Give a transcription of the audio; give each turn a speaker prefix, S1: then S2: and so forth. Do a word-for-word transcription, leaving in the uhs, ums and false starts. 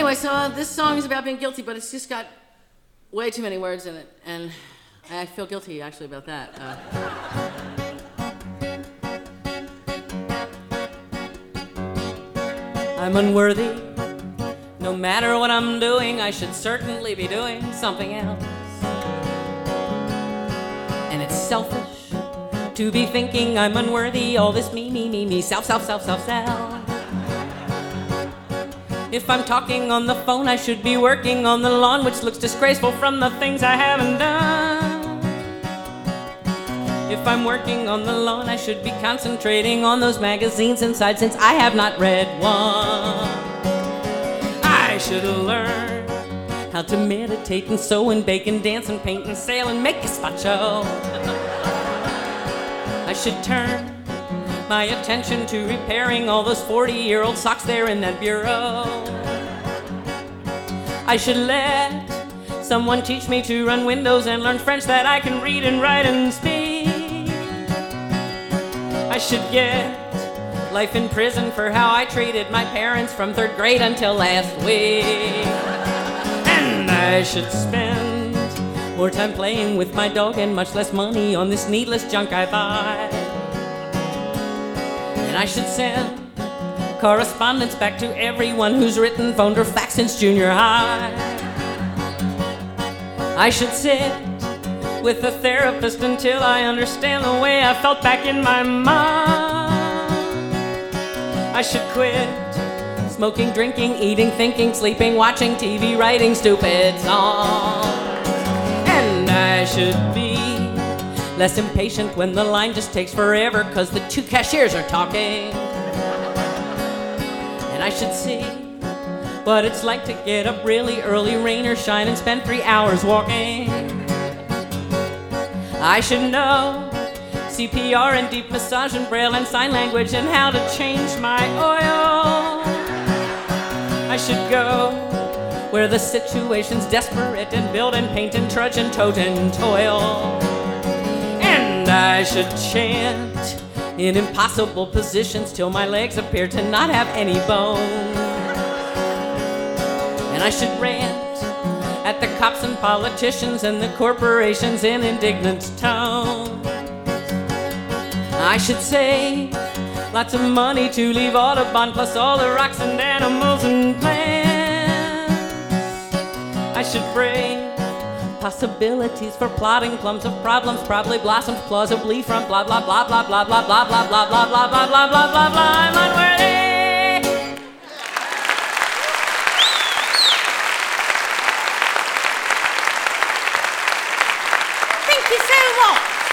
S1: Anyway, so uh, this song is about being guilty, but it's just got way too many words in it, and I feel guilty actually about that. Uh, I'm unworthy. No matter what I'm doing, I should certainly be doing something else. And it's selfish to be thinking I'm unworthy. All this me, me, me, me, self, self, self, self, self. If I'm talking on the phone, I should be working on the lawn, which looks disgraceful from the things I haven't done. If I'm working on the lawn, I should be concentrating on those magazines inside, since I have not read one. I should learn how to meditate and sew and bake and dance and paint and sail and make a spot show. I should turn my attention to repairing all those forty-year-old socks there in that bureau. I should let someone teach me to run windows and learn French that I can read and write and speak. I should get life in prison for how I treated my parents from third grade until last week. And I should spend more time playing with my dog and much less money on this needless junk I buy. And I should send correspondence back to everyone who's written, phoned, or faxed since junior high. I should sit with a therapist until I understand the way I felt back in my mind. I should quit smoking, drinking, eating, thinking, sleeping, watching T V, writing stupid songs. And I should be less impatient when the line just takes forever, cause the two cashiers are talking. And I should see what it's like to get up really early, rain or shine, and spend three hours walking. I should know C P R and deep massage and braille and sign language and how to change my oil. I should go where the situation's desperate and build and paint and trudge and tote and toil. And I should chant in impossible positions till my legs appear to not have any bone. And I should rant at the cops and politicians and the corporations in indignant tone. I should say lots of money to leave Audubon, plus all the rocks and animals and plants. I should bring possibilities for plotting plums of problems, probably blossomed plausibly from blah blah blah blah blah blah blah blah blah blah blah blah blah blah blah blah. I'm unworthy. Thank you so much.